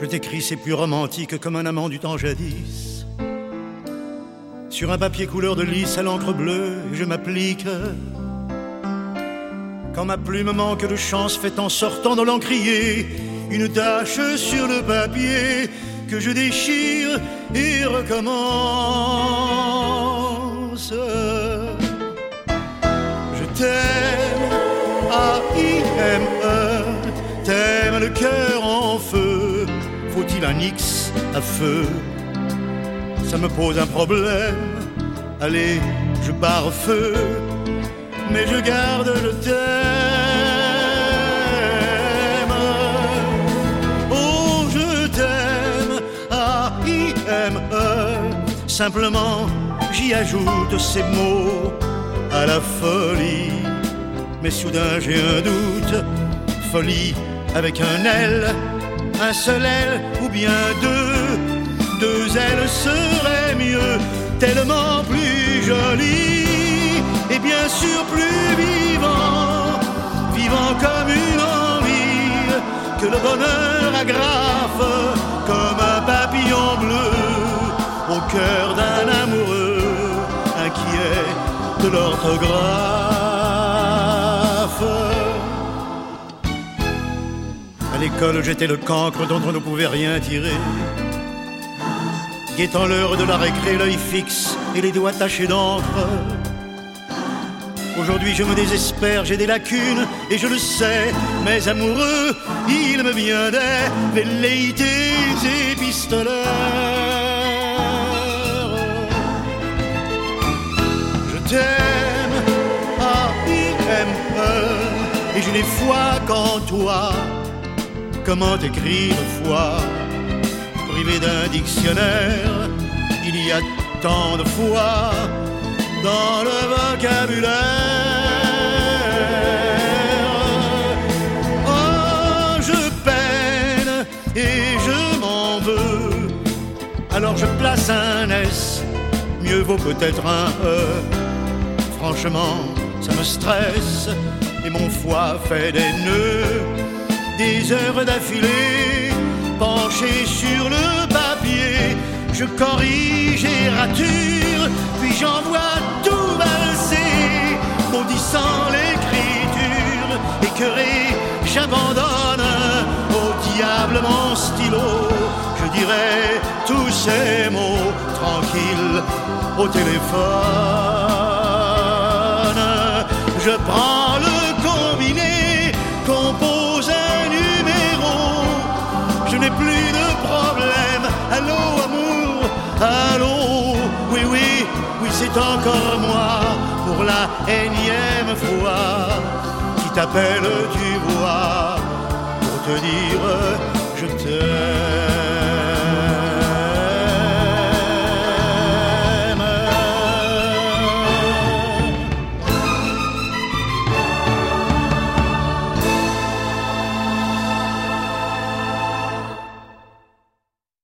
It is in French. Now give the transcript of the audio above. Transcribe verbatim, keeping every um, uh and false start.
Je t'écris, c'est plus romantique comme un amant du temps jadis. Sur un papier couleur de lys à l'encre bleue, je m'applique. Quand ma plume manque de chance, fait en sortant dans l'encrier une tache sur le papier que je déchire et recommence. Je t'aime, A I M E, t'aimes le cœur en feu. Faut-il un X à feu? Ça me pose un problème. Allez, je barre feu, mais je garde le thème. Oh, je t'aime, A I M E. Simplement, j'y ajoute ces mots à la folie. Mais soudain j'ai un doute. Folie avec un L, un seul L ou bien deux. Deux ailes seraient mieux, tellement plus joli et bien sûr plus vivant, vivant comme une envie que le bonheur agrafe comme un papillon bleu au cœur d'un amoureux inquiet de l'orthographe. À l'école, j'étais le cancre dont on ne pouvait rien tirer. Guettant l'heure de la récré, l'œil fixe et les doigts tachés d'encre. Aujourd'hui je me désespère, j'ai des lacunes et je le sais. Mais amoureux, il me vient des velléités épistolaires. Je t'aime, A I M E, et je n'ai foi qu'en toi. Comment écrire foi? Privé d'un dictionnaire, il y a tant de fois dans le vocabulaire. Oh, je peine et je m'en veux, alors je place un S, mieux vaut peut-être un E. Franchement, ça me stresse et mon foie fait des nœuds. Des heures d'affilée, penché sur le papier, je corrige et rature, puis j'envoie tout valser, maudissant l'écriture, écœuré, j'abandonne au diable mon stylo. Je dirai tous ces mots tranquilles au téléphone. Je prends le combiné, compose un numéro. Je n'ai plus de problème. Allô amour, allô. Oui, oui, oui, c'est encore moi pour la énième fois qui t'appelle, tu vois, pour te dire je t'aime.